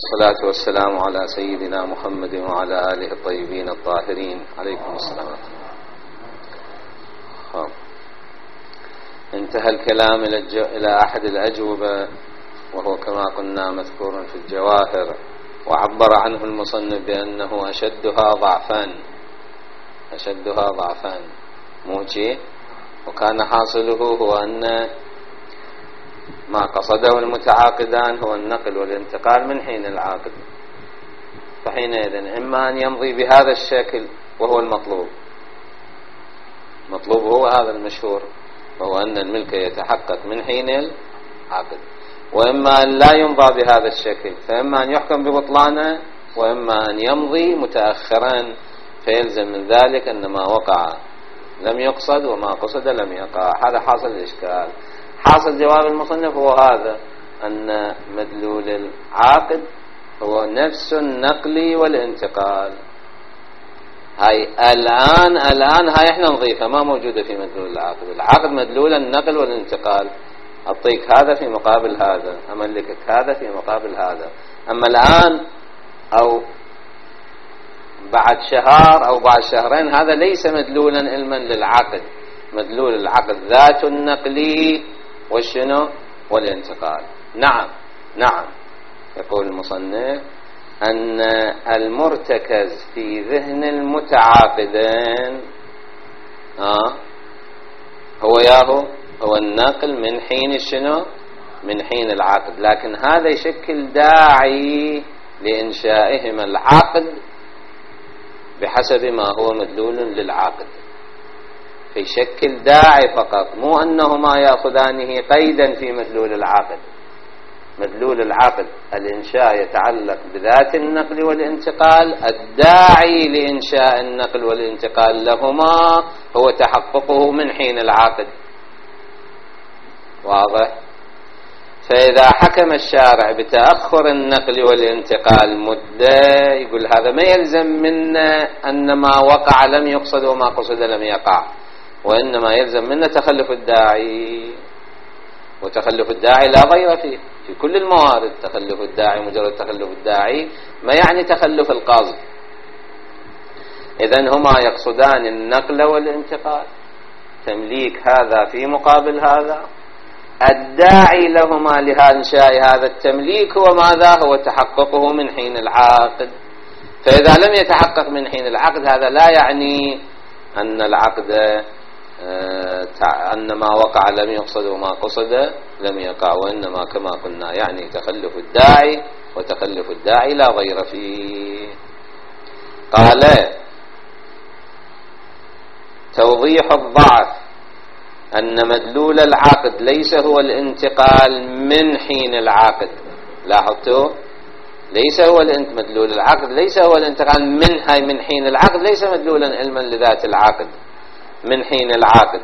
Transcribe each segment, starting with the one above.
والصلاة والسلام على سيدنا محمد وعلى آله الطيبين الطاهرين. عليكم السلام. انتهى الكلام إلى أحد الأجوبة، وهو كما قلنا مذكور في الجواهر، وعبر عنه المصنف بأنه أشدها ضعفان موجه، وكان حاصله هو أن ما قصده المتعاقدان هو النقل والانتقال من حين العاقد، فحينئذ إما أن يمضي بهذا الشكل وهو المطلوب هو هذا المشهور، وهو أن الملك يتحقق من حين العقد، وإما أن لا يمضى بهذا الشكل، فإما أن يحكم ببطلانه، وإما أن يمضي متأخرا، فيلزم من ذلك أن ما وقع لم يقصد وما قصد لم يقع. هذا حاصل الإشكال. حاصل جواب المصنف هو هذا، أن مدلول العاقد هو نفس النقل والانتقال. هاي الآن هاي احنا نضيفها، ما موجودة في مدلول العاقد. العاقد مدلول النقل والانتقال، أعطيك هذا في مقابل هذا، أملكك هذا في مقابل هذا. أما الآن أو بعد شهر أو بعد شهرين، هذا ليس مدلولا علما للعقد. مدلول العقد ذات النقل والشنو والانتقال. نعم يقول المصنف أن المرتكز في ذهن المتعاقدين هو النقل من حين الشنو، من حين العقد، لكن هذا يشكل داعي لإنشائهما العقد بحسب ما هو مدلول للعقد، فيشكل داعي فقط، مو أنهما يأخذانه قيدا في مدلول العقد. مدلول العقد الإنشاء يتعلق بذات النقل والانتقال، الداعي لإنشاء النقل والانتقال لهما هو تحققه من حين العقد. واضح؟ فإذا حكم الشارع بتأخر النقل والانتقال مدة، يقول هذا ما يلزم منا أن ما وقع لم يقصد وما قصد لم يقع، وإنما يلزم منا تخلف الداعي، وتخلف الداعي لا ضير فيه في كل الموارد. تخلف الداعي، مجرد تخلف الداعي ما يعني تخلف القاضي. إذن هما يقصدان النقل والانتقال، تمليك هذا في مقابل هذا. الداعي لهما لإنشاء هذا التمليك هو ماذا؟ هو تحققه من حين العقد. فإذا لم يتحقق من حين العقد، هذا لا يعني أن العقد أن ما وقع لم يقصد وما قصد لم يقع، وإنما كما قلنا يعني تخلف الداعي، وتخلف الداعي لا غير فيه. قال توضيح الضعف أن مدلول العقد ليس هو الانتقال من حين العقد. لاحظتوا؟ ليس هو مدلول العقد ليس هو الانتقال من حين العقد، ليس مدلولا علما لذات العقد من حين العقد،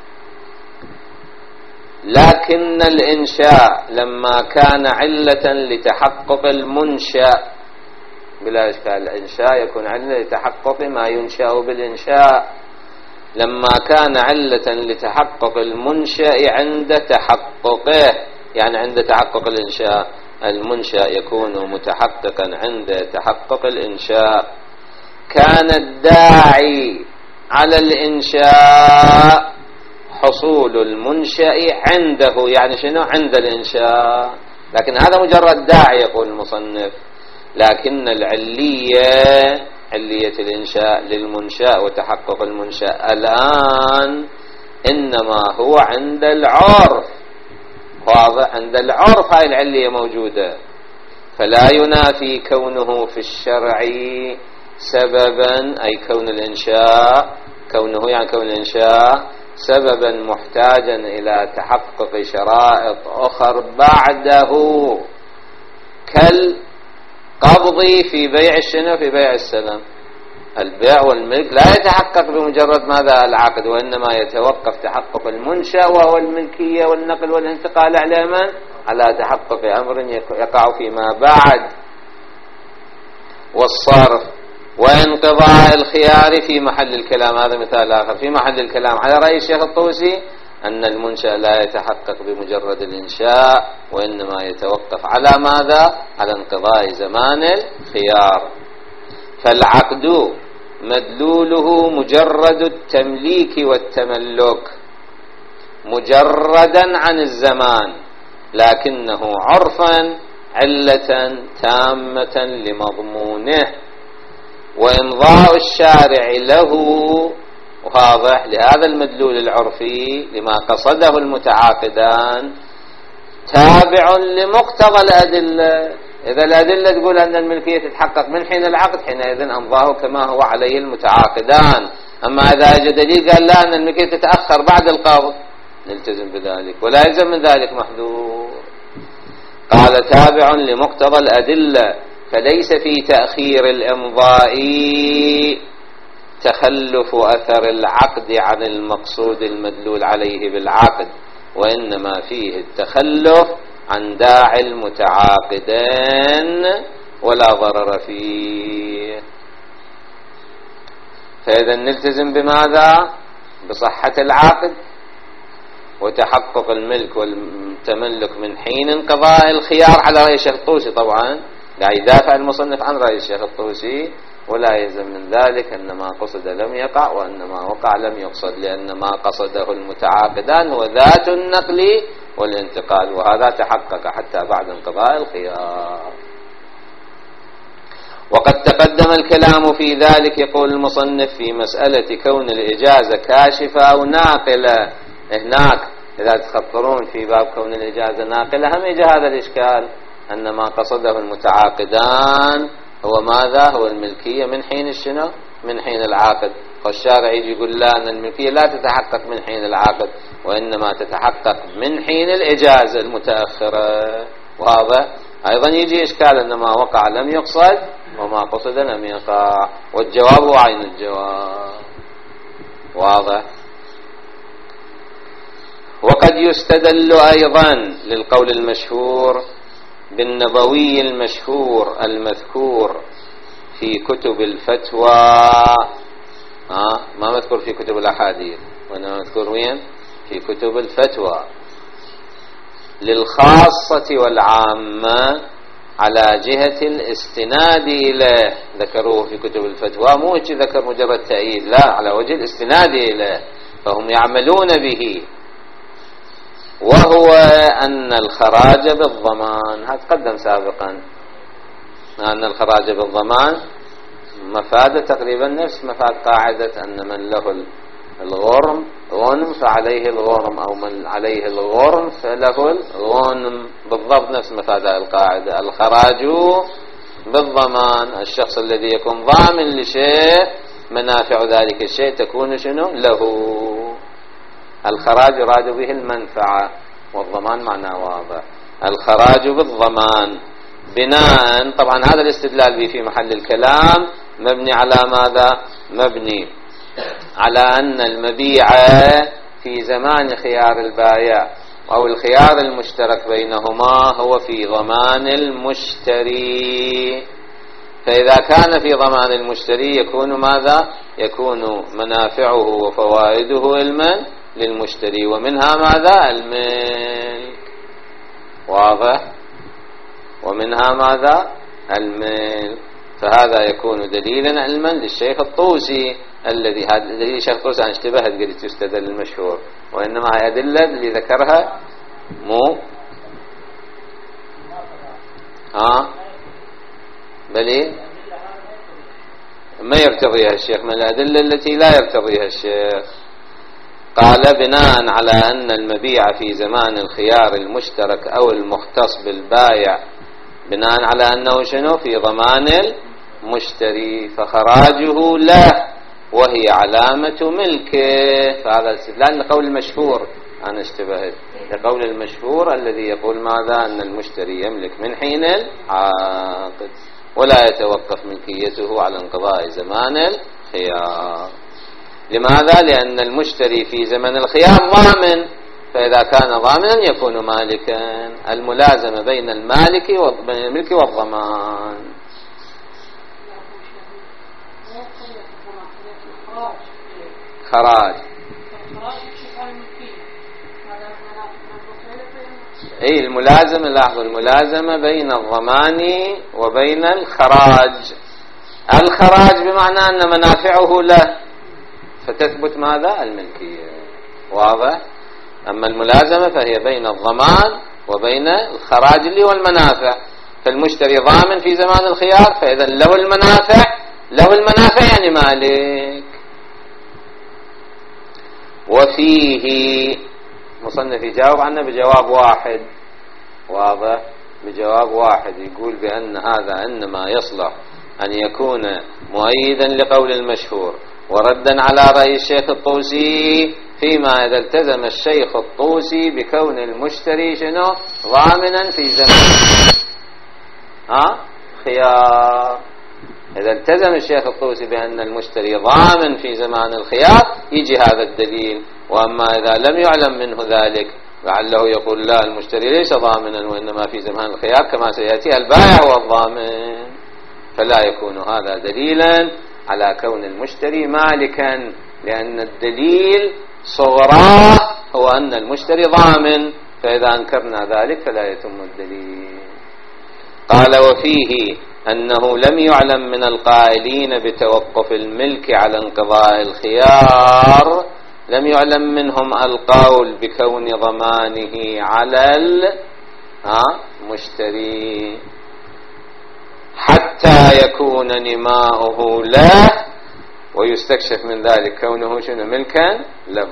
لكن الإنشاء لما كان علة لتحقق المنشأ، بلا إشكال الإنشاء يكون علة لتحقق ما ينشأ بالإنشاء، لما كان علة لتحقق المنشأ عند تحققه، يعني عند تحقق الإنشاء، المنشأ يكون متحققا عند تحقق الإنشاء، كان الداعي على الإنشاء حصول المنشأ عنده، يعني شنو؟ عند الإنشاء. لكن هذا مجرد داعي يقول المصنف، لكن العلية، علية الإنشاء للمنشأ وتحقق المنشأ الآن إنما هو عند العرف. واضح؟ عند العرف هاي العلية موجودة، فلا ينافي كونه في الشرع سببا، أي كون الإنشاء، كونه يعني كون الإنشاء سببا محتاجا إلى تحقق شرائط أخر بعده، كالقبض في بيع الشنو، في بيع السلم. البيع والملك لا يتحقق بمجرد ماذا؟ العقد، وإنما يتوقف تحقق المنشأ وهو الملكية والنقل والانتقال على من؟ على تحقق أمر يقع فيما بعد، والصرف وانقضاء الخيار في محل الكلام. هذا مثال آخر في محل الكلام على رأي الشيخ الطوسي، أن المنشأ لا يتحقق بمجرد الإنشاء، وإنما يتوقف على ماذا؟ على انقضاء زمان الخيار. فالعقد مدلوله مجرد التمليك والتملك مجردا عن الزمان، لكنه عرفا علة تامة لمضمونه، وإمضاء الشارع له واضح لهذا المدلول العرفي لما قصده المتعاقدان تابع لمقتضى الأدلة. إذا الأدلة تقول أن الملكية تتحقق من حين العقد، حينئذ أمضاه كما هو عليه المتعاقدان. أما إذا أجى دليل قال لا أن الملكية تتأخر بعد القبض نلتزم بذلك، ولا يلزم من ذلك محذور. قال تابع لمقتضى الأدلة، فليس في تأخير الإمضاء تخلف أثر العقد عن المقصود المدلول عليه بالعقد، وإنما فيه التخلف عن داعي المتعاقدين ولا ضرر فيه. فإذا نلتزم بماذا؟ بصحة العقد وتحقق الملك والتملك من حين انقضاء الخيار على رأي الشيخ الطوسي. طبعا لا يدافع المصنف عن رأي الشيخ الطوسي، ولا يلزم من ذلك أن ما قصد لم يقع وأن ما وقع لم يقصد، لأن ما قصده المتعاقدان هو ذات النقل والانتقال، وهذا تحقق حتى بعد انقضاء الخيار. وقد تقدم الكلام في ذلك. يقول المصنف في مسألة كون الإجازة كاشفة أو ناقلة. هناك إذا تخطرون في باب كون الإجازة ناقلة هم يجي هذا الإشكال، أن ما قصده المتعاقدان هو ماذا؟ هو الملكية من حين الشنو؟ من حين العقد. والشارع يجي يقول لا، أن الملكية لا تتحقق من حين العقد، وإنما تتحقق من حين الإجازة المتأخرة. وهذا أيضا يجي إشكال أن ما وقع لم يقصد وما قصد لم يقع، والجواب هو عين الجواب. واضح. وقد يستدل أيضا للقول المشهور بالنبوي المشهور المذكور في كتب الفتوى، ما مذكور في كتب الأحاديث، وإنما مذكور وين؟ في كتب الفتوى، للخاصة والعامة على جهة الاستناد إليه. ذكروه في كتب الفتوى، مو ذكر مجرد تأييد، لا، على وجه الاستناد إليه، فهم يعملون به. وهو أن الخراج بالضمان، هذا تقدم سابقا، أن الخراج بالضمان مفادة تقريبا نفس مفاد قاعدة أن من له الغنم فعليه الغرم، أو من عليه الغرم فله الغنم، بالضبط نفس مفادة القاعدة. الخراج بالضمان، الشخص الذي يكون ضامن لشيء منافع ذلك الشيء تكون شنو؟ له. الخراج يراد به المنفعة، والضمان معناه واضح. الخراج بالضمان بناء، طبعا هذا الاستدلال به في محل الكلام مبني على ماذا؟ مبني على أن المبيع في زمان خيار البائع أو الخيار المشترك بينهما هو في ضمان المشتري. فإذا كان في ضمان المشتري يكون ماذا؟ يكون منافعه وفوائده للمشتري، ومنها ماذا؟ الملك. واضح. ومنها ماذا؟ الملك. فهذا يكون دليلا علما للشيخ الطوسي، الذي الشيخ الطوسي عن اشتباهت قلت يستدل المشهور، وإنما هي أدلة اللي ذكرها مو بل ما يرتضيها الشيخ، من الأدلة التي لا يرتضيها الشيخ. قال بناء على أن المبيع في زمان الخيار المشترك أو المختص بالبائع بناء على أنه شنو؟ في ضمان المشتري، فخراجه له وهي علامة ملكه. فهذا الاستدلال لقول المشهور، أنا اشتبهت لقول المشهور الذي يقول ماذا؟ أن المشتري يملك من حين العقد ولا يتوقف ملكيته على انقضاء زمان الخيار. لماذا؟ لأن المشتري في زمن الخيار ضامن، فإذا كان ضامنا يكون مالكا. الملازمة بين الملك والضمان. خراج اي الملازمة، لاحظوا الملازمة بين الضمان وبين الخراج. الخراج بمعنى أن منافعه له، فتثبت ماذا؟ الملكية. واضح؟ أما الملازمة فهي بين الضمان وبين الخراج اللي هو المنافع. فالمشتري ضامن في زمان الخيار، فإذا له المنافع يعني مالك. وفيه مصنف يجاوب عنه بجواب واحد. واضح؟ بجواب واحد، يقول بأن هذا إنما يصلح أن يكون مؤيدا لقول المشهور وردا على رأي الشيخ الطوسي فيما إذا التزم الشيخ الطوسي بكون المشتري شنو؟ ضامنا في زمان خيار. إذا التزم الشيخ الطوسي بأن المشتري ضامن في زمان الخيار يجي هذا الدليل. وأما إذا لم يعلم منه ذلك لعله يقول لا، المشتري ليس ضامنا وإنما في زمان الخيار كما سيأتي البائع والضامن، فلا يكون هذا دليلا على كون المشتري مالكا، لأن الدليل صغراه هو أن المشتري ضامن، فإذا أنكرنا ذلك فلا يتم الدليل. قال وفيه أنه لم يعلم من القائلين بتوقف الملك على انقضاء الخيار، لم يعلم منهم القول بكون ضمانه على المشتري حتى يكون نماؤه له ويستكشف من ذلك كونه شنو؟ ملكا له.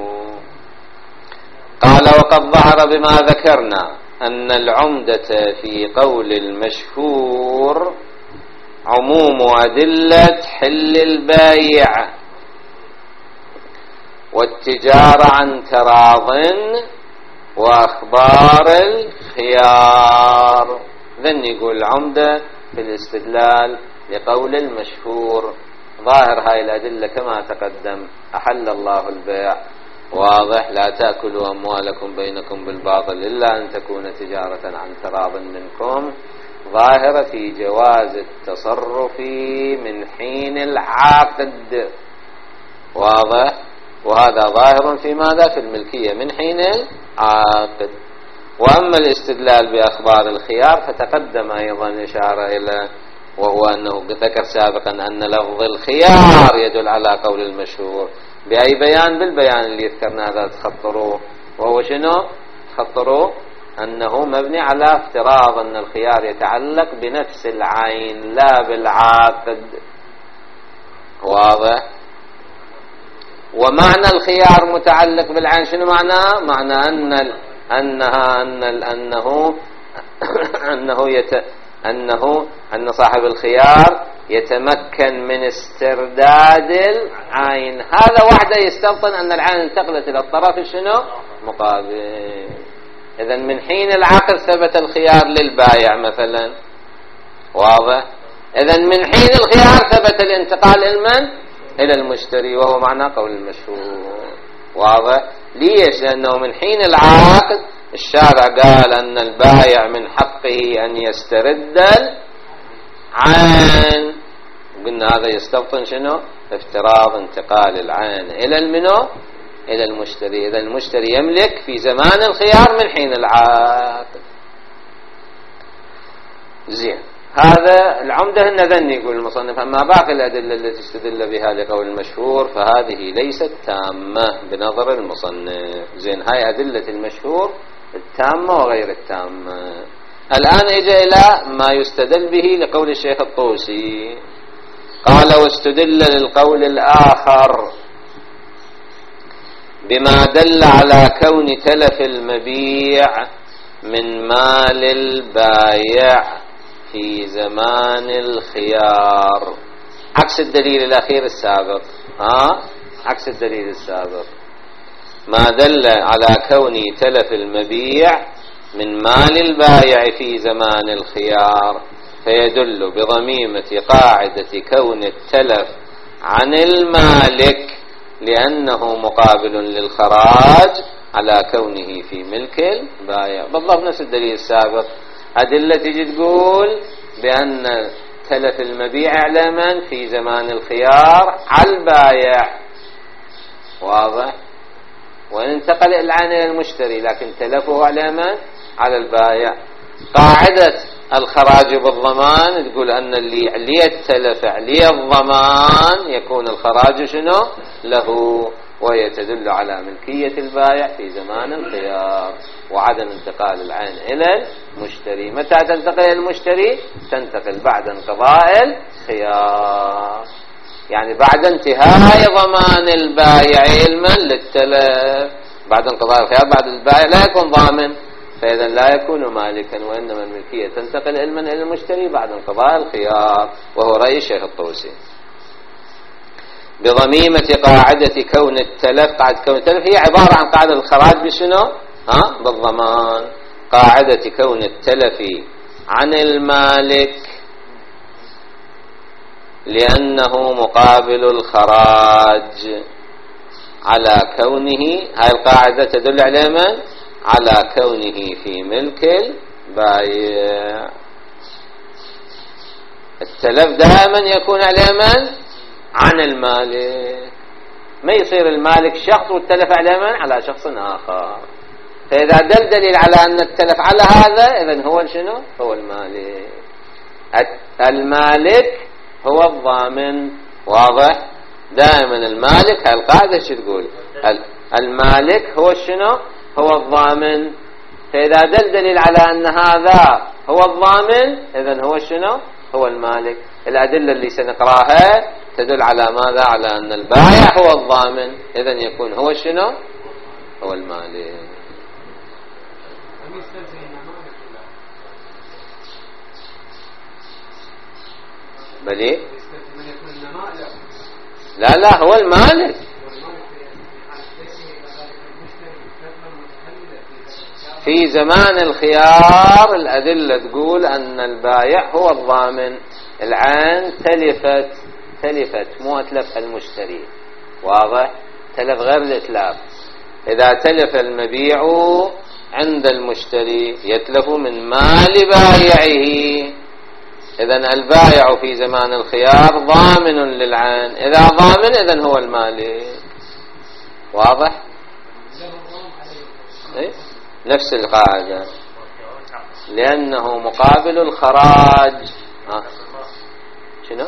قال وقد ظهر بما ذكرنا أن العمدة في قول المشهور عموم أدلة حل البايع والتجارة عن تراض وأخبار الخيار. ذن يقول العمدة في الاستدلال لقول المشهور ظاهر هاي الأدلة كما تقدم: أحل الله البيع، واضح، لا تأكلوا أموالكم بينكم بالباطل إلا أن تكون تجارة عن تراض منكم، ظاهرة في جواز التصرف من حين العقد، واضح، وهذا ظاهر في ماذا؟ في الملكية من حين العقد. وأما الاستدلال بأخبار الخيار فتقدم أيضا إشارة إلى، وهو أنه ذكر سابقا أن لفظ الخيار يدل على قول المشهور بأي بيان؟ بالبيان اللي ذكرنا هذا تخطروه، وهو شنو؟ تخطروه أنه مبني على افتراض أن الخيار يتعلق بنفس العين لا بالعقد، واضح. ومعنى الخيار متعلق بالعين شنو معناه؟ معنى أن صاحب الخيار يتمكن من استرداد العين، هذا وحده يستبطن أن العين انتقلت إلى الطرف شنو؟ مقابل. إذن من حين العقد ثبت الخيار للبائع مثلا، واضح. إذن من حين الخيار ثبت الانتقال إلى المشتري، وهو معنى قول المشهور، واضح. ليش؟ لأنه من حين العقد الشارع قال أن البائع من حقه أن يسترد العين، قلنا هذا يستبطن شنو؟ افتراض انتقال العين إلى المشتري. إذا المشتري يملك في زمان الخيار من حين العقد. زين، هذا العمدة النذن يقول المصنف. أما باقي الأدلة التي استدل بها لقول المشهور فهذه ليست تامة بنظر المصنف. زين، هاي أدلة المشهور التامة وغير التامة. الآن إجا إلى ما يستدل به لقول الشيخ الطوسي. قال واستدل للقول الآخر بما دل على كون تلف المبيع من مال البايع في زمان الخيار، عكس الدليل الأخير السابق. عكس الدليل السابق، ما دل على كون تلف المبيع من مال البايع في زمان الخيار فيدل بضميمة قاعدة كون التلف عن المالك لأنه مقابل للخراج على كونه في ملك البايع. بالضبط نفس الدليل السابق. أدلة تجي تقول بأن تلف المبيع على من في زمان الخيار؟ على البايع، واضح. وإن انتقل العين إلى المشتري، لكن تلفه على من؟ على البائع. قاعدة الخراج بالضمان تقول أن اللي عليه التلف عليه الضمان يكون الخراج شنو له، وهي تدل على ملكية البائع في زمان الخيار وعدم انتقال العين إلى المشتري. متى تنتقل المشتري؟ تنتقل بعد انقضاء الخيار، يعني بعد انتهاء ضمان البائع علما للتلف. بعد انقضاء الخيار بعد البائع لا يكون ضامن، فإذا لا يكون مالكا، وإنما الملكية تنتقل علما إلى المشتري بعد انقضاء الخيار، وهو رأي الشيخ الطوسي. بضميمة قاعدة كون التلف. قاعدة كون التلف هي عبارة عن قاعدة الخراج بشنو؟ بالضمان. قاعدة كون التلف عن المالك لأنه مقابل الخراج على كونه، هاي القاعدة تدل على من؟ على كونه في ملك البائع. التلف دائما يكون على من؟ عن المالك. ما يصير المالك شخص والتلف على من؟ على شخص آخر. فإذا دل دليل على أن التلف على هذا، إذن هو شنو؟ هو المالك. المالك هو الضامن. واضح؟ دائما المالك، هاي القاعدة شو تقول؟ المالك هو شنو؟ هو الضامن. فإذا دل دليل على أن هذا هو الضامن، إذن هو شنو؟ هو المالك. الأدلة اللي سنقراها تدل على ماذا؟ على أن البائع هو الضامن، إذن يكون هو شنو؟ هو المالك. بلي؟ لا هو المالك. في زمان الخيار الأدلة تقول أن البائع هو الضامن. العين تلفت مو أتلف المشتري. واضح؟ تلف غير الإتلاف. إذا تلف المبيع عند المشتري يتلف من مال بائعه. إذن البائع في زمان الخيار ضامن للعين. إذا ضامن إذن هو المالك. واضح؟ إيه؟ نفس القاعدة، لأنه مقابل الخراج. شنو؟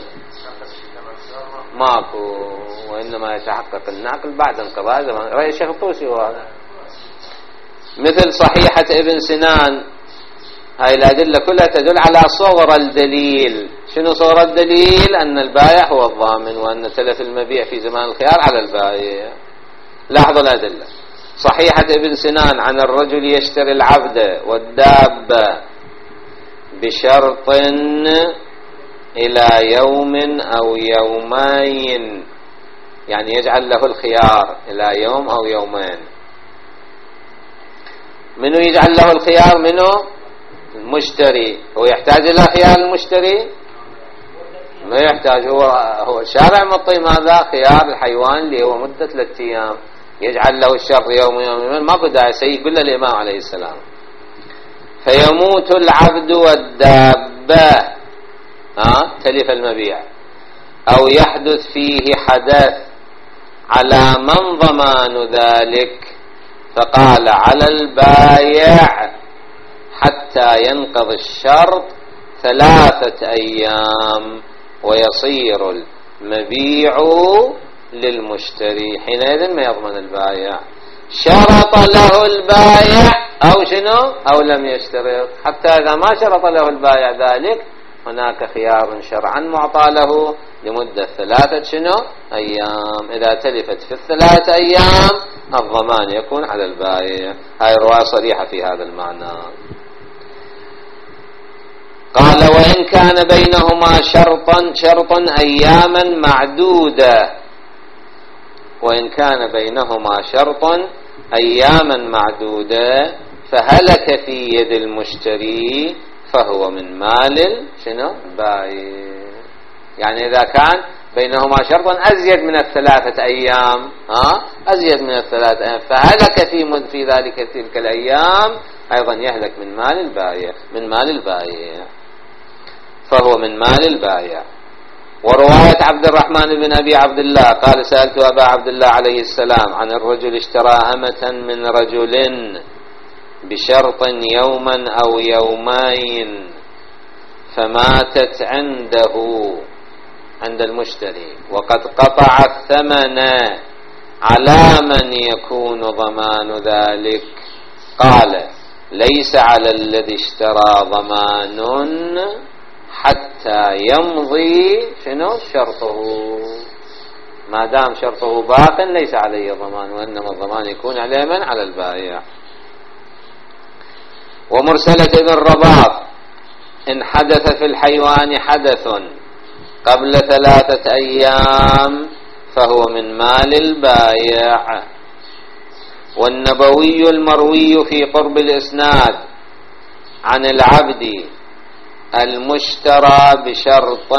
ماكو، وإنما يتحقق النقل بعد انقضاء زمان. رأي الشيخ الطوسي وهذا. مثل صحيحة ابن سنان، هاي الأدلة كلها تدل على صور الدليل. شنو صور الدليل؟ أن البائع هو الضامن، وأن تلف المبيع في زمان الخيار على البائع. لاحظوا الأدلة. صحيحة ابن سنان عن الرجل يشتري العبد والدابة بشرط إلى يوم أو يومين، يعني يجعل له الخيار إلى يوم أو يومين. منو يجعل له الخيار؟ منو؟ المشتري. هو يحتاج إلى خيار المشتري؟ ما يحتاج. هو الشارع مطي ماذا؟ خيار الحيوان اللي هو مدة 3 أيام، يجعل له الشر يوم يومين. ما بدأ سيقول له الإمام عليه السلام. فيموت العبد والدابة، تلف المبيع، أو يحدث فيه حدث، على من ضمان ذلك؟ فقال على البايع حتى ينقضي الشرط 3 أيام ويصير المبيع للمشتري. حينئذ ما يضمن البايع. شرط له البايع أو شنو؟ أو لم يشترط. حتى إذا ما شرط له البايع ذلك هناك خيار شرعا معطى له لمدة 3 شنو؟ أيام. إذا تلفت في 3 أيام الضمان يكون على البايع. هاي رواية صريحة في هذا المعنى. قال وإن كان بينهما شرط أياما معدودة. وإن كان بينهما شرط أياما معدودة فهلك في يد المشتري فهو من مال شنو؟ البائع. يعني إذا كان بينهما شرط أزيد من 3 أيام، أزيد من 3 أيام، فهلك في ذلك تلك الأيام أيضا يهلك من مال البائع، من مال البائع، فهو من مال البائع. ورواية عبد الرحمن بن أبي عبد الله قال سألت أبا عبد الله عليه السلام عن الرجل اشترى أمة من رجل بشرط يوما أو يومين فماتت عنده عند المشتري وقد قطع الثمن، على من يكون ضمان ذلك؟ قال: ليس على الذي اشترى ضمان حتى يمضي شرطه. ما دام شرطه باق ليس عليه ضمان، وإنما الضمان يكون على من؟ على البائع. ومرسلة ابن رباط: إن حدث في الحيوان حدث قبل 3 أيام فهو من مال البائع. والنبوي المروي في قرب الإسناد عن العبد المشترى بشرط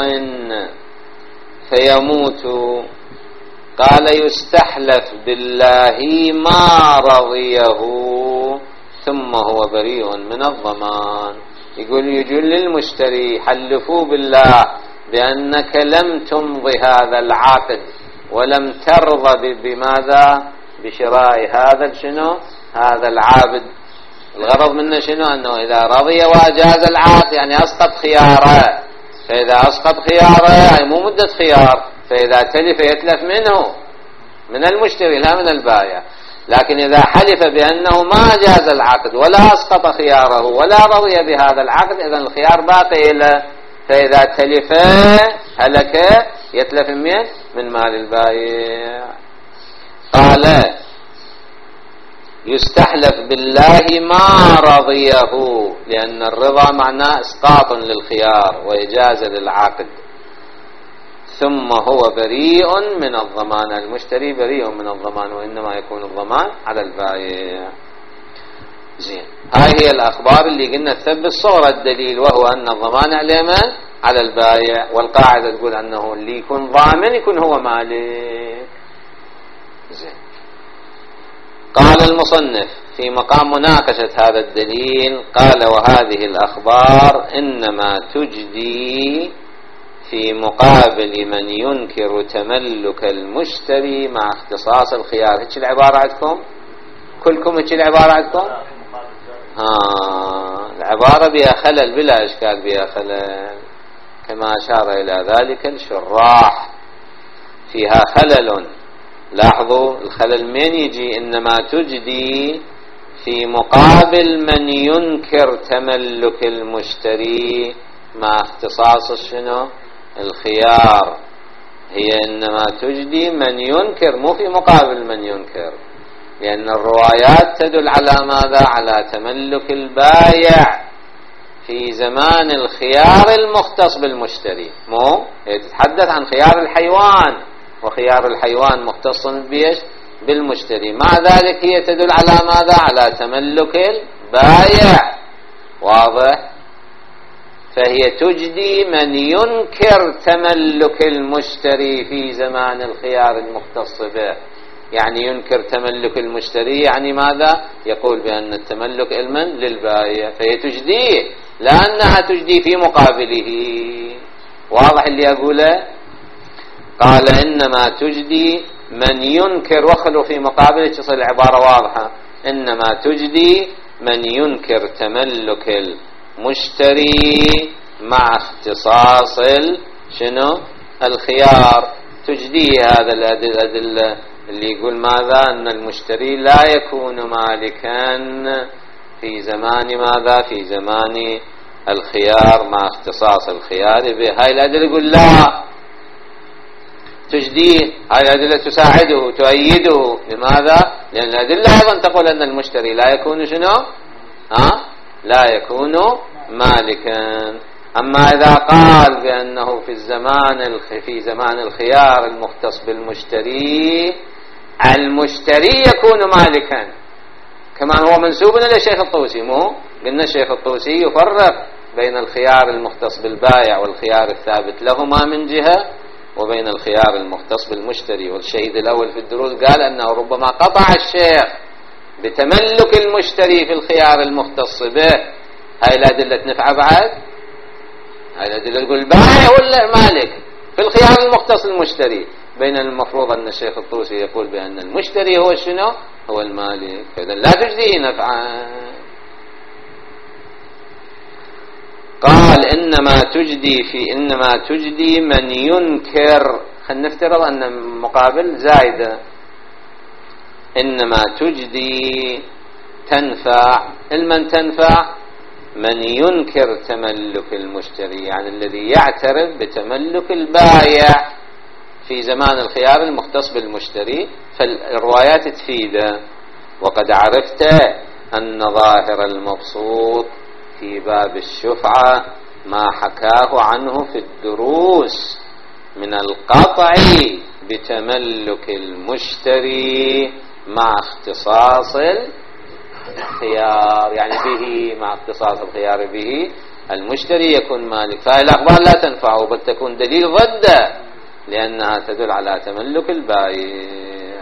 فيموت قال: يستحلف بالله ما رضيه ثم هو بريء من الضمان. يقول للمشتري: حلفوا بالله بأنك لم تمضي هذا العقد ولم ترضى بماذا؟ بشراء هذا العابد. الغرض منه أنه إذا رضي وأجاز العقد يعني أسقط خياره، فإذا أسقط خياره يعني مو مدة خيار، فإذا تلف يتلف منه، من المشتري لا من البائع. لكن إذا حلف بأنه ما أجاز العقد ولا أسقط خياره ولا رضي بهذا العقد، إذن الخيار باقي له، فإذا تلف هلك يتلف من مال البائع. قال: يستحلف بالله ما رضيه، لأن الرضا معناه إسقاط للخيار وإجازة للعقد. ثم هو بريء من الضمان، المشتري بريء من الضمان، وإنما يكون الضمان على البائع. زين، هاي هي الأخبار اللي قلنا تثبت صورة الدليل، وهو أن الضمان على من؟ على البائع. والقاعدة تقول أنه اللي يكون ضامن يكون هو مالك. زين. قال المصنف في مقام مناقشة هذا الدليل، قال: وهذه الأخبار إنما تجدي في مقابل من ينكر تملك المشتري مع اختصاص الخيار. هيك العبارة عندكم؟ كلكم هيك العبارة عندكم؟ العبارة بها خلل بلا إشكال، بها خلل كما أشار إلى ذلك الشراح، فيها خلل. لاحظوا الخلل من يجي: إنما تجدي في مقابل من ينكر تملك المشتري مع اختصاص الخيار. هي إنما تجدي من ينكر، مو في مقابل من ينكر، لأن الروايات تدل على ماذا؟ على تملك البائع في زمان الخيار المختص بالمشتري. مو هي تتحدث عن خيار الحيوان، وخيار الحيوان مختص بالمشتري. مع ذلك هي تدل على ماذا؟ على تملك البائع. واضح؟ فهي تجدي من ينكر تملك المشتري في زمان الخيار المختص به، يعني ينكر تملك المشتري، يعني ماذا؟ يقول بأن التملك علما للبائع، فهي تجديه لأنها تجدي في مقابله. واضح اللي أقوله؟ قال: إنما تجدي من ينكر، وخلوا في مقابله تصل العبارة واضحة: إنما تجدي من ينكر تملك المشتري مع اختصاص الخيار. تجدي هذا الأدلة اللي يقول ماذا؟ أن المشتري لا يكون مالكا في زمان ماذا؟ في زمان الخيار مع اختصاص الخيار به. هاي الأدلة يقول لا تجديه، هاي الأدلة تساعده تؤيده. لماذا؟ لأن الأدلة أيضا تقول أن المشتري لا يكون لا يكون مالكا. أما إذا قال بأنه في زمان الخيار المختص بالمشتري، المشتري يكون مالكا، كما هو منسوب إلى الشيخ الطوسي. مو قلنا الشيخ الطوسي يفرق بين الخيار المختص بالبائع والخيار الثابت لهما من جهة، وبين الخيار المختص بالمشتري. والشهيد الأول في الدروس قال أنه ربما قطع الشيخ بتملك المشتري في الخيار المختص به. هاي الأدلة تنفع بعد؟ هاي الأدلة تقول البائع ولا مالك في الخيار المختص بالمشتري، بين المفروض أن الشيخ الطوسي يقول بأن المشتري هو هو المالك، فإذا لا تجدي نفعا. قال إنما تجدي من ينكر. خلينا نفترض أن مقابل زائدة، إنما تجدي تنفع. المن تنفع؟ من ينكر تملك المشتري، يعني الذي يعترف بتملك البائع في زمان الخيار المختص بالمشتري، فالروايات تفيده. وقد عرفت أن ظاهر المبسوط في باب الشفعة ما حكاه عنه في الدروس من القطع بتملك المشتري مع اختصاص الخيار، يعني به مع اختصاص الخيار به المشتري يكون مالك. فهذه الأخبار لا تنفعه، بل تكون دليل ضده، لأنها تدل على تملك البائع.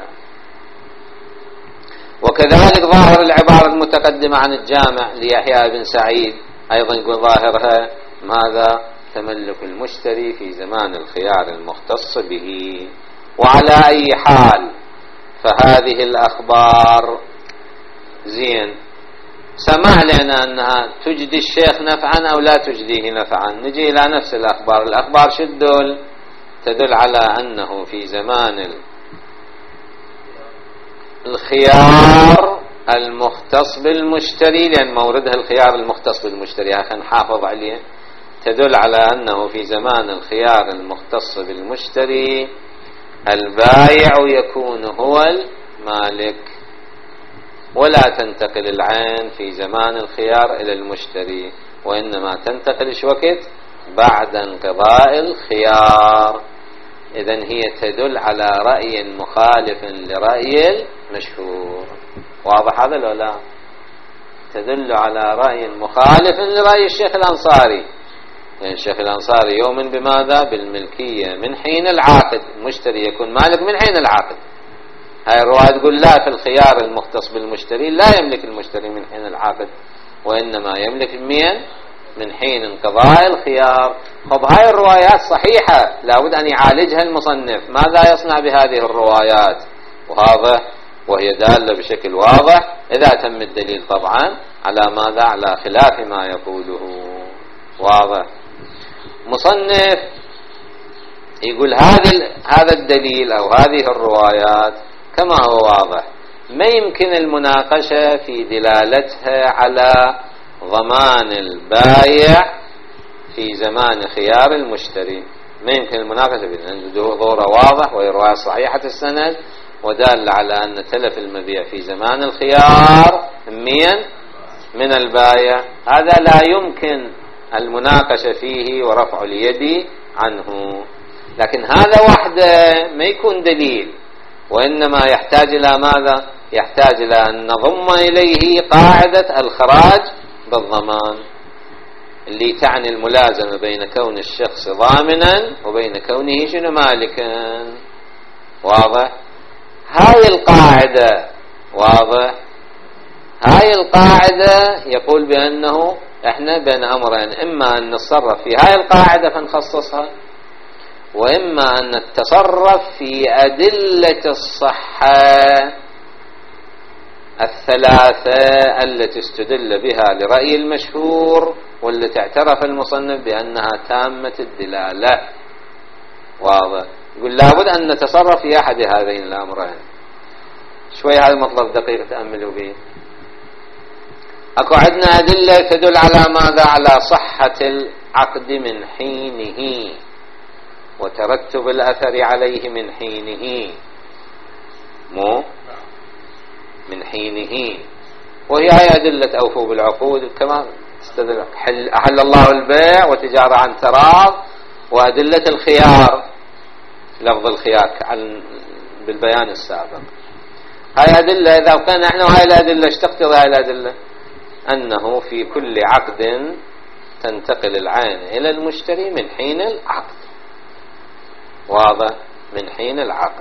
وكذلك ظاهر العبارة المتقدمة عن الجامع ليحيى بن سعيد أيضا يقول ظاهرها ماذا؟ تملك المشتري في زمان الخيار المختص به. وعلى أي حال فهذه الأخبار زين سمع لنا أنها تجدي الشيخ نفعا أو لا تجديه نفعا. نجي إلى نفس الأخبار شو تدل على أنه في زمان الخيار المختص بالمشتري، لأن موردها الخيار المختص بالمشتري، خلينا نحافظ عليه. تدل على أنه في زمان الخيار المختص بالمشتري البائع يكون هو المالك، ولا تنتقل العين في زمان الخيار إلى المشتري، وإنما تنتقل وقت بعد انقضاء الخيار. إذن هي تدل على رأي مخالف لرأي المشهور. واضح هذا لو لا؟ تدل على رأي مخالف لرأي الشيخ الأنصاري، يعني الشيخ الأنصاري يؤمن بماذا؟ بالملكية من حين العاقد، المشتري يكون مالك من حين العاقد. هاي الرواية تقول لا، في الخيار المختص بالمشتري لا يملك المشتري من حين العاقد، وإنما يملك من حين انقضاء الخيار. طب هاي الروايات صحيحة، لابد أن يعالجها المصنف. ماذا يصنع بهذه الروايات؟ وهي دالة بشكل واضح إذا تم الدليل طبعا على ماذا؟ على خلاف ما يقوله. واضح. مصنف يقول هذا الدليل أو هذه الروايات كما هو واضح ما يمكن المناقشة في دلالتها على ضمان البائع في زمان خيار المشتري. ما يمكن المناقشة فيه، لأن ظهوره واضح، وهي رواية صحيحة السند ودال على أن تلف المبيع في زمان الخيار من البائع. هذا لا يمكن المناقشة فيه ورفع اليد عنه. لكن هذا وحده ما يكون دليل، وإنما يحتاج إلى ماذا؟ يحتاج إلى أن نضم إليه قاعدة الخراج بالضمان، اللي تعني الملازمة بين كون الشخص ضامنا وبين كونه مالكا. واضح؟ هاي القاعدة واضح؟ هاي القاعدة يقول بأنه احنا بين أمرين، إما أن نتصرف في هاي القاعدة فنخصصها، وإما أن نتصرف في أدلة الصحة الثلاثة التي استدل بها لرأي المشهور، والتي اعترف المصنف بأنها تامة الدلالة. واضح؟ يقول لابد أن نتصرف في أحد هذين الأمرين. شوي هذا المطلب دقيق تأملوا به. أكو عندنا أدلة تدل على ماذا؟ على صحة العقد من حينه وترتب الأثر عليه من حينه، من حينه. وهي أدلة أوفوا بالعقود كما استدل أحل الله البيع وتجارة عن تراض، وأدلة الخيار لفظ الخيار بالبيان السابق. هاي أدلة. إذا كان نحن هاي الأدلة اشتقتضي هاي الأدلة أنه في كل عقد تنتقل العين إلى المشتري من حين العقد. واضح؟ من حين العقد.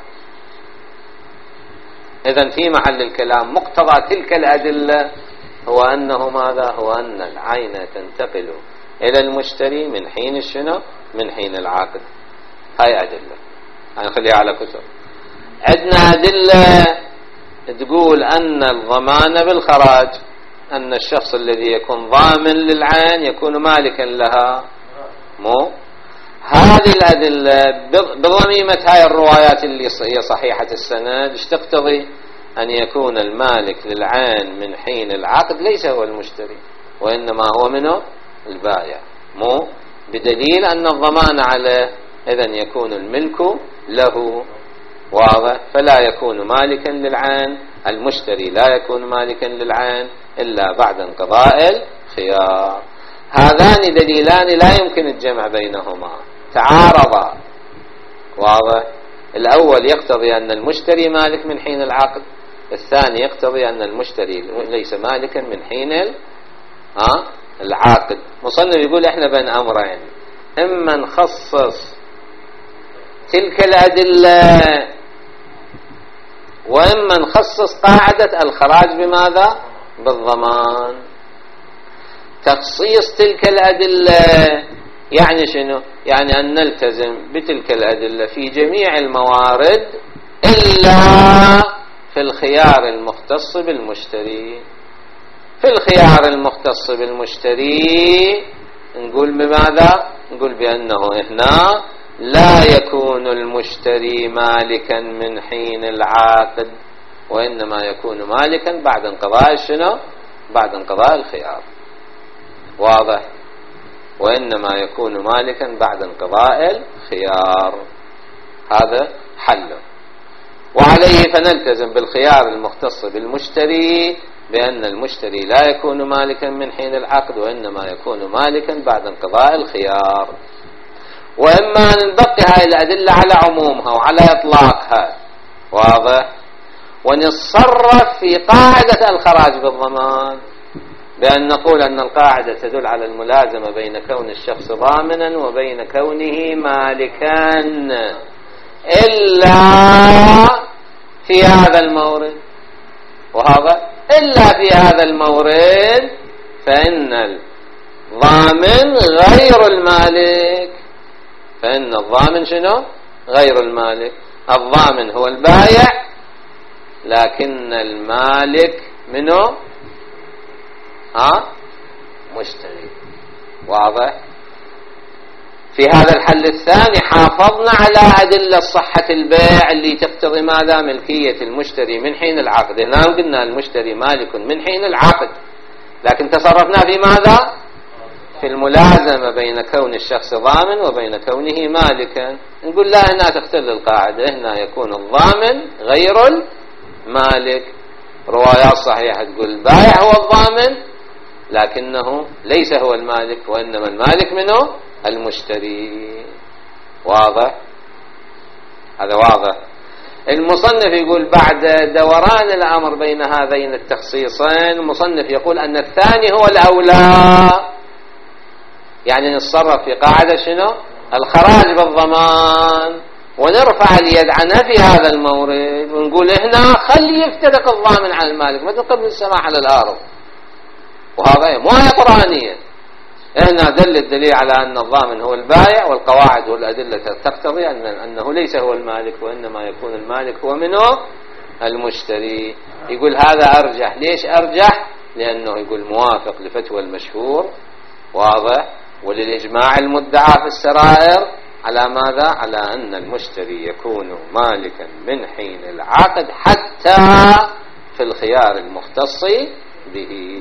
إذن في محل الكلام مقتضى تلك الأدلة هو أنه ماذا؟ هو أن العين تنتقل إلى المشتري من حين الشنو؟ من حين العقد. هاي أدلة هنخليها على كتب. عندنا أدلة تقول أن الضمان بالخراج أن الشخص الذي يكون ضامن للعين يكون مالكا لها؟ مو هذه الأدلة بضميمة هاي الروايات اللي هي صحيحة السند ايش تقتضي؟ أن يكون المالك للعين من حين العقد ليس هو المشتري، وإنما هو منه البائع، مو بدليل أن الضمان عليه، إذن يكون الملك له. واضح؟ فلا يكون مالكا للعين، المشتري لا يكون مالكا للعين إلا بعد انقضاء الخيار. هذان دليلان لا يمكن الجمع بينهما، تعارضا. واضح؟ الأول يقتضي أن المشتري مالك من حين العقد، الثاني يقتضي أن المشتري ليس مالكا من حين العقد. مصنف يقول احنا بين أمرين، إما نخصص تلك الأدلة وإما نخصص قاعدة الخراج بماذا؟ بالضمان. تخصيص تلك الأدلة يعني شنو؟ يعني أن نلتزم بتلك الأدلة في جميع الموارد إلا في الخيار المختص بالمشتري. في الخيار المختص بالمشتري نقول بماذا؟ نقول بأنه هنا لا يكون المشتري مالكا من حين العقد، وإنما يكون مالكا بعد انقضاء شنو؟ بعد انقضاء الخيار. واضح؟ وإنما يكون مالكا بعد انقضاء الخيار. هذا حله. وعليه فنلتزم بالخيار المختص بالمشتري بأن المشتري لا يكون مالكا من حين العقد، وإنما يكون مالكا بعد انقضاء الخيار. وإما أن نبقي هاي الأدلة على عمومها وعلى إطلاقها. واضح؟ ونتصرف في قاعدة الخراج بالضمان بأن نقول أن القاعدة تدل على الملازمة بين كون الشخص ضامنا وبين كونه مالكا إلا في هذا المورد. وهذا إلا في هذا المورد فإن الضامن غير المالك. فإن الضامن شنو؟ غير المالك. الضامن هو البائع لكن المالك منه مشتري. واضح؟ في هذا الحل الثاني حافظنا على أدلة صحة البيع اللي تقتضي ماذا؟ ملكية المشتري من حين العقد. هنا قلنا المشتري مالك من حين العقد، لكن تصرفنا في ماذا؟ في الملازمة بين كون الشخص ضامن وبين كونه مالكا. نقول لا، هنا تختل القاعدة، هنا يكون الضامن غير المالك. روايات صحيحة تقول البائع هو الضامن لكنه ليس هو المالك، وإنما المالك منه المشتري. واضح؟ هذا واضح. المصنف يقول بعد دوران الأمر بين هذين التخصيصين، المصنف يقول أن الثاني هو الأولى، يعني نتصرف في قاعدة شنو؟ الخراج بالضمان، ونرفع اليد عنه في هذا المورد ونقول هنا خلي يفترق الضامن عن المالك مثل قبل السماء على الأرض. وهذا مو آية قرآنية، هنا دل الدليل على أن الضامن هو البائع، والقواعد والأدلة تقتضي أنه ليس هو المالك، وإنما يكون المالك هو منه المشتري. يقول هذا أرجح. ليش أرجح؟ لأنه يقول موافق لفتوى المشهور. واضح؟ وللإجماع المدعى في السرائر على ماذا؟ على أن المشتري يكون مالكا من حين العقد حتى في الخيار المختص به.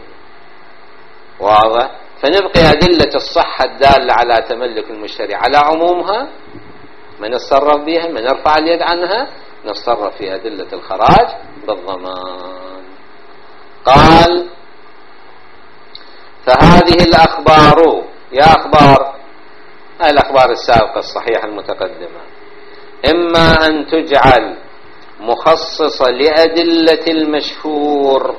واضح؟ فنبقي أدلة الصحة الدالة على تملك المشتري على عمومها، ما نتصرف بها، ما نرفع اليد عنها، نتصرف في أدلة الخراج بالضمان. قال فهذه الأخبار، يا أخبار هاي الأخبار السابقة الصحيحة المتقدمة، إما أن تجعل مخصصة لأدلة المشهور.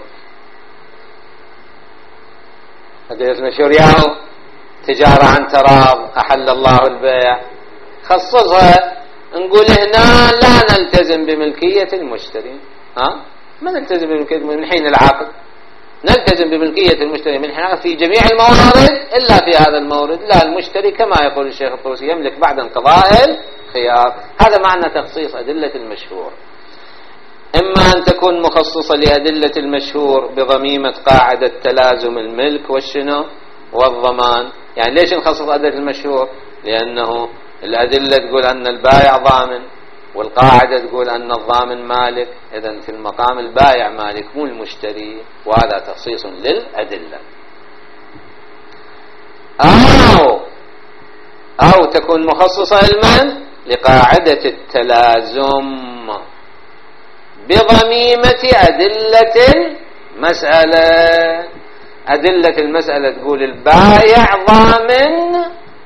أدلة المشهور يعني تجارة عن تراض، أحل الله البيع، خصصها. نقول هنا لا نلتزم بملكية المشتري، ما نلتزم بملكية من حين العقد، نلتزم بملكية المشتري من حين في جميع الموارد إلا في هذا المورد. لا، المشتري كما يقول الشيخ الطوسي يملك بعد انقضاء الخيار. هذا معنى تخصيص أدلة المشهور. إما أن تكون مخصصة لأدلة المشهور بضميمة قاعدة تلازم الملك والشنو والضمان. يعني ليش نخصص أدلة المشهور؟ لأنه الأدلة تقول أن البائع ضامن، والقاعدة تقول أن الضامن مالك، إذن في المقام البائع مالك مو المشتري، وهذا تخصيص للأدلة. أو تكون مخصصة لمن؟ لقاعدة التلازم بضميمة أدلة المسألة. أدلة المسألة تقول البائع ضامن،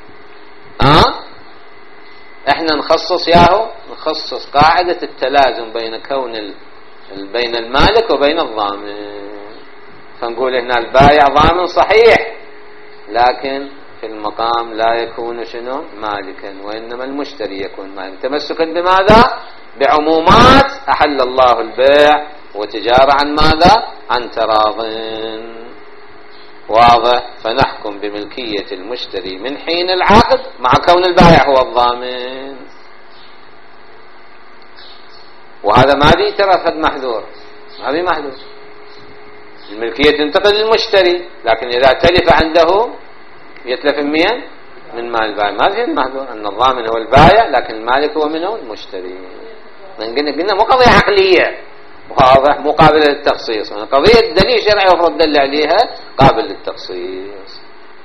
احنا نخصص نخصص قاعدة التلازم بين المالك وبين الضامن، فنقول هنا البائع ضامن صحيح، لكن في المقام لا يكون شنو مالكا، وإنما المشتري يكون مالكا، تمسكا بماذا؟ بعمومات أحل الله البيع وتجارة عن ماذا؟ عن تراض. واضح؟ فنحكم بملكية المشتري من حين العقد مع كون البائع هو الضامن. وهذا ما بي ترى فد محذور، ما بي محذور، الملكية تنتقل للمشتري، لكن إذا تلف عنده يتلف من مال البائع، ما في محذور أن الضامن هو البائع لكن المالك هو منه المشتري. قلنا مو قضية عقلية، واضح، مو قابلة للتخصيص، قضية دليل شرعي وفرض دل عليها قابل للتخصيص.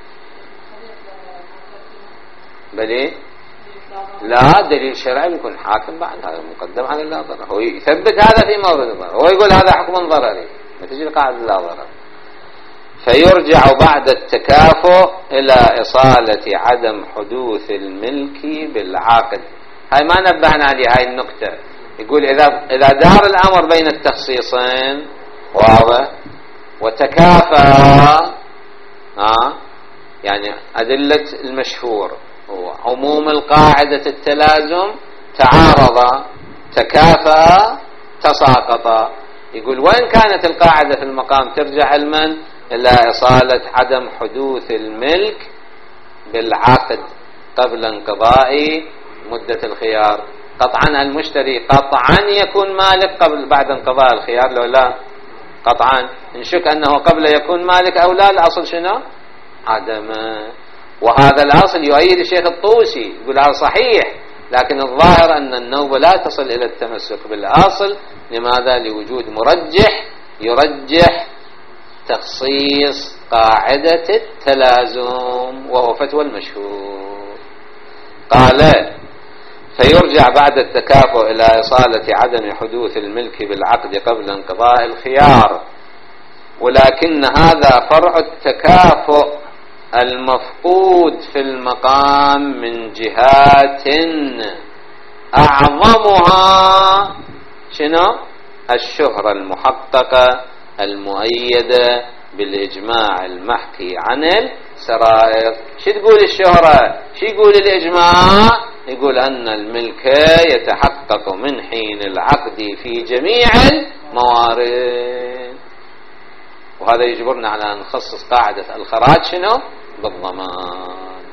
بلي لا دليل شرعي يكون حاكم بعد هذا مقدم على لا ضرر، هو يثبت هذا في مورد الضرر، هو يقول هذا حكم ضرري، ما تجي قاعدة لا ضرر. فيرجع بعد التكافؤ إلى إصالة عدم حدوث الملك بالعقد. هاي ما نبهنا عليه هاي النقطة. يقول إذا دار الأمر بين التخصيصين واضح وتكافأ، يعني أدلة المشهور وعموم القاعدة التلازم تعارض، تكافأ، تساقط، يقول وإن كانت القاعدة في المقام ترجع لمن؟ إلى إصالة عدم حدوث الملك بالعقد قبل انقضاء مدة الخيار. قطعا المشتري قطعا يكون مالك بعد انقضاء الخيار، لو لا قطعا نشك أنه قبل يكون مالك أو لا، الأصل شنو؟ عدم. وهذا الأصل يؤيد الشيخ الطوسي، يقول هذا صحيح، لكن الظاهر أن النوبة لا تصل إلى التمسك بالأصل. لماذا؟ لوجود مرجح يرجح تخصيص قاعدة التلازم، وهو فتوى المشهور. قال فيرجع بعد التكافؤ إلى إصالة عدم حدوث الملك بالعقد قبل انقضاء الخيار، ولكن هذا فرع التكافؤ المفقود في المقام من جهات أعظمها شنو؟ الشهرة المحققة المؤيدة بالإجماع المحكي عن السرائر. شو تقول الشهرة؟ شو يقول الإجماع؟ يقول أن الملك يتحقق من حين العقد في جميع الموارد، وهذا يجبرنا على أن نخصص قاعدة الخراج شنو؟ بالضمان.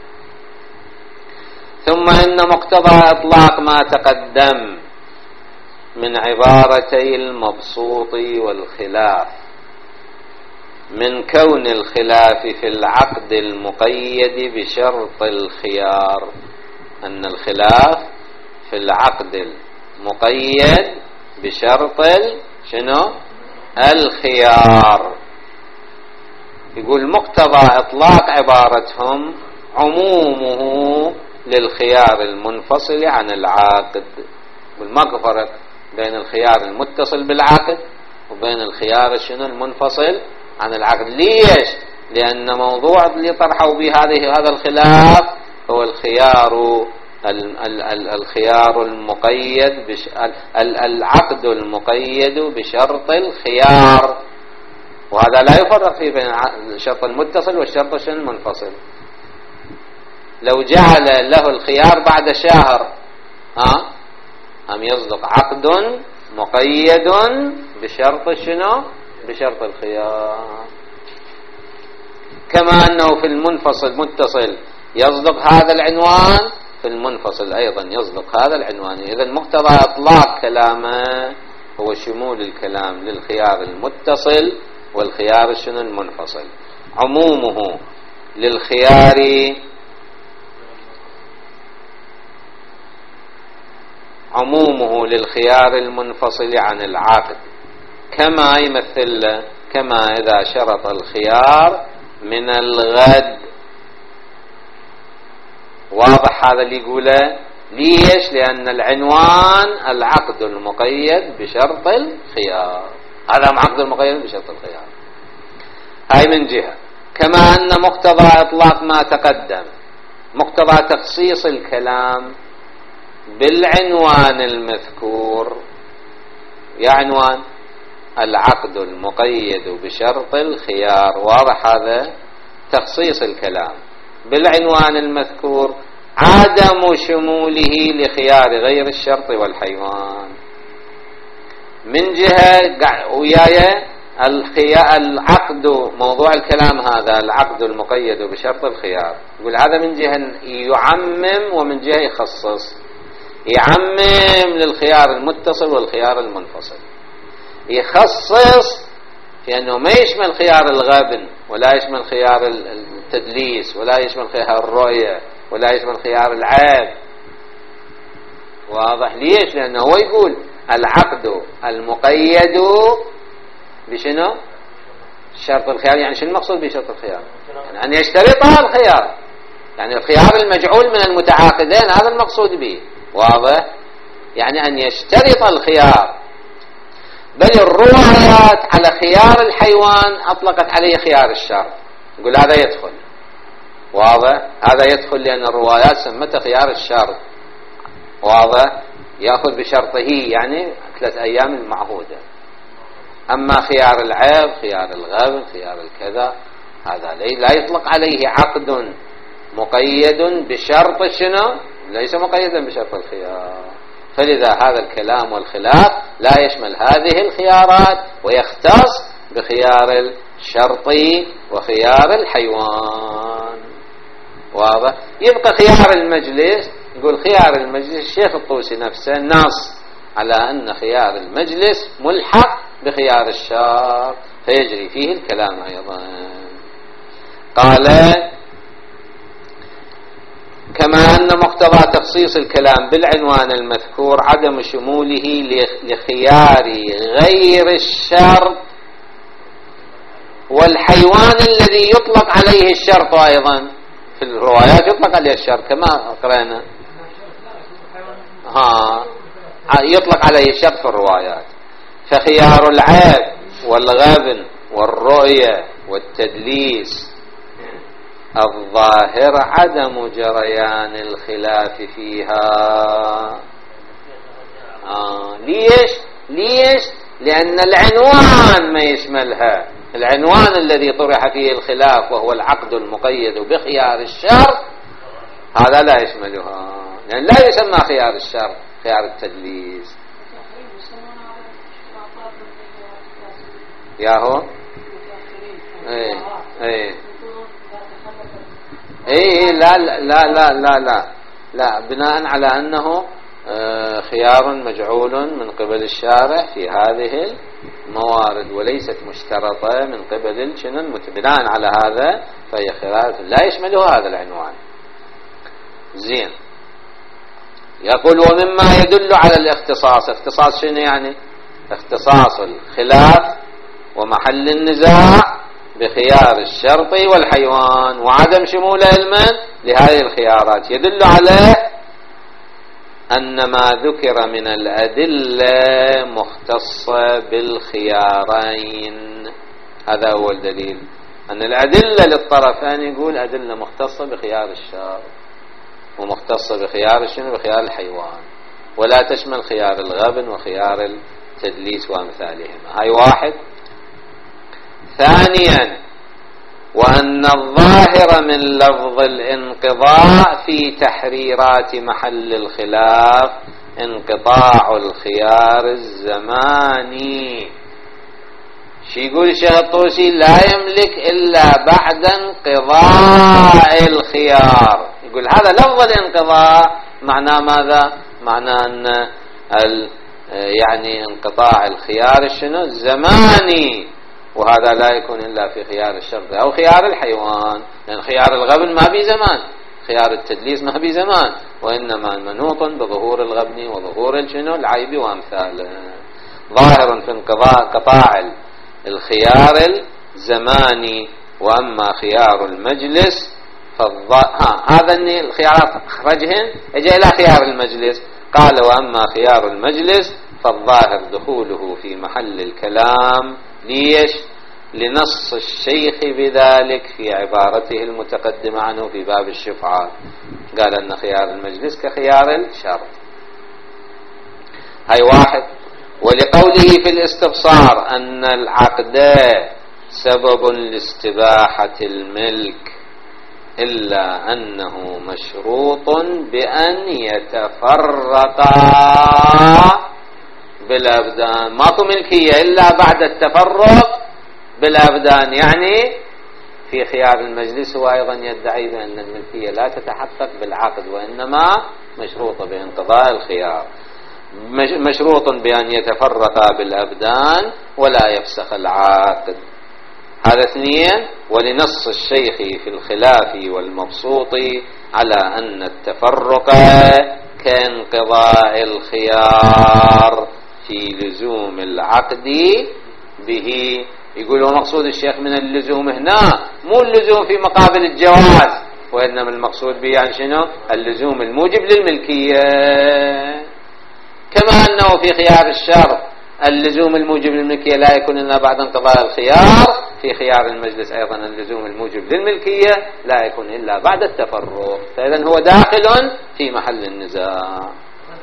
ثم إن مقتضى إطلاق ما تقدم من عبارتي المبسوط والخلاف من كون الخلاف في العقد المقيد بشرط الخيار، أن الخلاف في العقد المقيد بشرط شنو؟ الخيار. يقول مقتضى إطلاق عبارتهم عمومه للخيار المنفصل عن العاقد. والماكو فرق بين الخيار المتصل بالعقد وبين الخيار شنو المنفصل عن العقد. ليش؟ لأن موضوع اللي طرحوا به هذا الخلاف هو الخيار المقيد العقد المقيد بشرط الخيار، وهذا لا يفرق فيه بين الشرط المتصل والشرط المنفصل. لو جعل له الخيار بعد شهر أم يصدق عقد مقيد بشرط شنو؟ بشرط الخيار. كما أنه في المنفصل متصل يصدق هذا العنوان، في المنفصل أيضا يصدق هذا العنوان. إذن مقتضى إطلاق كلامه هو شمول الكلام للخيار المتصل والخيار شنو المنفصل. عمومه للخيار المنفصل عن العقد، كما يمثل كما إذا شرط الخيار من الغد. واضح هذا اللي يقوله؟ ليش؟ لأن العنوان العقد المقيد بشرط الخيار، هذا عقد المقيد بشرط الخيار. هاي من جهة. كما أن مقتضى إطلاق ما تقدم، مقتضى تخصيص الكلام بالعنوان المذكور، يا عنوان العقد المقيد بشرط الخيار، واضح هذا؟ تخصيص الكلام بالعنوان المذكور عدم شموله لخيار غير الشرط والحيوان. من جهة وياي العقد، موضوع الكلام هذا العقد المقيد بشرط الخيار، يقول هذا من جهة يعمم ومن جهة يخصص. يعمم للخيار المتصل والخيار المنفصل، يخصص في أنه ما يشمل خيار الغبن ولا يشمل خيار التدليس ولا يشمل خيار الرؤية ولا يشمل خيار العيب. واضح؟ ليش؟ لأنه هو يقول العقد المقيد بشنو؟ شرط الخيار. يعني شنو المقصود بشرط الخيار؟ يعني أن يشترطها الخيار، يعني الخيار المجعول من المتعاقدين، هذا المقصود به. واضح؟ يعني أن يشترط الخيار. بل الروايات على خيار الحيوان أطلقت عليه خيار الشرط، يقول هذا يدخل. واضح؟ هذا يدخل لأن الروايات سمته خيار الشرط. واضح؟ يأخذ بشرطه يعني 3 أيام المعهودة. أما خيار العيب، خيار الغبن، خيار الكذا، هذا لا يطلق عليه عقد مقيد بشرط شنو؟ ليس مقيدا بشرط الخيار. فلذا هذا الكلام والخلاف لا يشمل هذه الخيارات ويختص بخيار الشرط وخيار الحيوان. واضح؟ يبقى خيار المجلس. يقول خيار المجلس الشيخ الطوسي نفسه نص على أن خيار المجلس ملحق بخيار الشرط، فيجري فيه الكلام أيضا. قال كما أن مقتضى تخصيص الكلام بالعنوان المذكور عدم شموله لخيار غير الشرط والحيوان الذي يطلق عليه الشرط أيضا. في الروايات يطلق عليه الشرط كما قرأنا، يطلق عليه الشرط في الروايات. فخيار العيب والغبن والرؤية والتدليس الظاهر عدم جريان الخلاف فيها. ليش؟ لأن العنوان ما يشملها. العنوان الذي طرح فيه الخلاف وهو العقد المقيد بخيار الشرط هذا لا يشملها، لأن لا يسمى خيار الشرط خيار التدليس. ياهو لا لا لا لا لا لا لا، بناء على أنه خيار مجعول من قبل الشارع في هذه الموارد وليست مشترطة من قبل بناء على هذا فهي خيار لا يشمله هذا العنوان. زين. يقول ومما يدل على الاختصاص. اختصاص شنو يعني؟ اختصاص الخلاف ومحل النزاع بخيار الشرط والحيوان وعدم شمول علما لهذه الخيارات. يدل على أن ما ذكر من الأدلة مختصة بالخيارين. هذا هو الدليل، أن الأدلة للطرفين يقول أدلة مختصة بخيار الشرط ومختصة بخيار بخيار الحيوان، ولا تشمل خيار الغبن وخيار التدليس وأمثالهما. هاي واحد. ثانيا وأن الظاهر من لفظ الانقضاء في تحريرات محل الخلاف انقطاع الخيار الزماني. شي يقول الشيخ الطوسي؟ لا يملك إلا بعد انقضاء الخيار. يقول هذا لفظ الانقضاء معناه ماذا؟ معناه أن يعني انقطاع الخيار شنو زماني، وهذا لا يكون إلا في خيار الشرط أو خيار الحيوان، لأن خيار الغبن ما بي زمان، خيار التدليس ما بي زمان، وإنما منوط بظهور الغبن وظهور شنو العيب وأمثاله. ظاهر في انقطاع الخيار الزماني. وأما خيار المجلس هذا الخيارات خرجهن اجى إلى خيار المجلس، قال وأما خيار المجلس فالظاهر دخوله في محل الكلام. ليش؟ لنص الشيخ بذلك في عبارته المتقدمة عنه في باب الشفعة، قال أن خيار المجلس كخيار الشرط. هاي واحد. ولقوله في الاستبصار أن العقد سبب لاستباحة الملك إلا أنه مشروط بأن يتفرقا بالأبدان. ماكو ملكية إلا بعد التفرق بالأبدان. يعني في خيار المجلس هو أيضا يدعي بأن الملكية لا تتحقق بالعقد، وإنما مشروطة بانقضاء الخيار، مشروط بأن يتفرقا بالأبدان ولا يفسخ العقد. هذا اثنين. ولنص الشيخ في الخلاف والمبسوط على أن التفرق كانقضاء الخيار في لزوم العقد به. يقولوا مقصود الشيخ من اللزوم هنا مو اللزوم في مقابل الجواز، وإنما المقصود به يعني شنو؟ اللزوم الموجب للملكية. كما أنه في خيار الشرط اللزوم الموجب للملكية لا يكون إلا بعد انقضاء الخيار، في خيار المجلس أيضا اللزوم الموجب للملكية لا يكون إلا بعد التفرق. فإذا هو داخل في محل النزاع.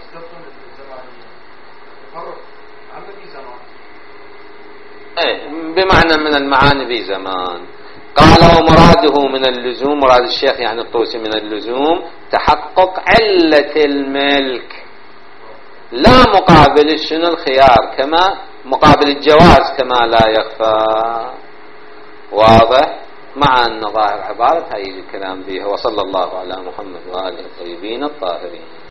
بمعنى من المعاني بزمان. قال ومراده من اللزوم، مراد الشيخ يعني الطوسي من اللزوم تحقق علة الملك، لا مقابل شنو الخيار، كما مقابل الجواز كما لا يخفى. واضح؟ مع أن ظاهر عبارة هاي الكلام بها. وصلى الله على محمد وآله الطيبين الطاهرين.